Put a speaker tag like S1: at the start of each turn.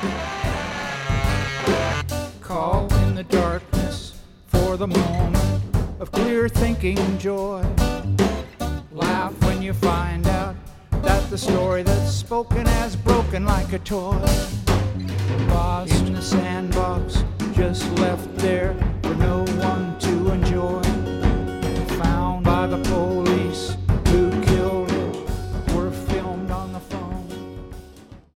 S1: Call in the darkness for the moment of clear thinking joy. Laugh when you find out that the story that's spoken has broken like a toy. Lost in the sandbox, just left there for no one to enjoy.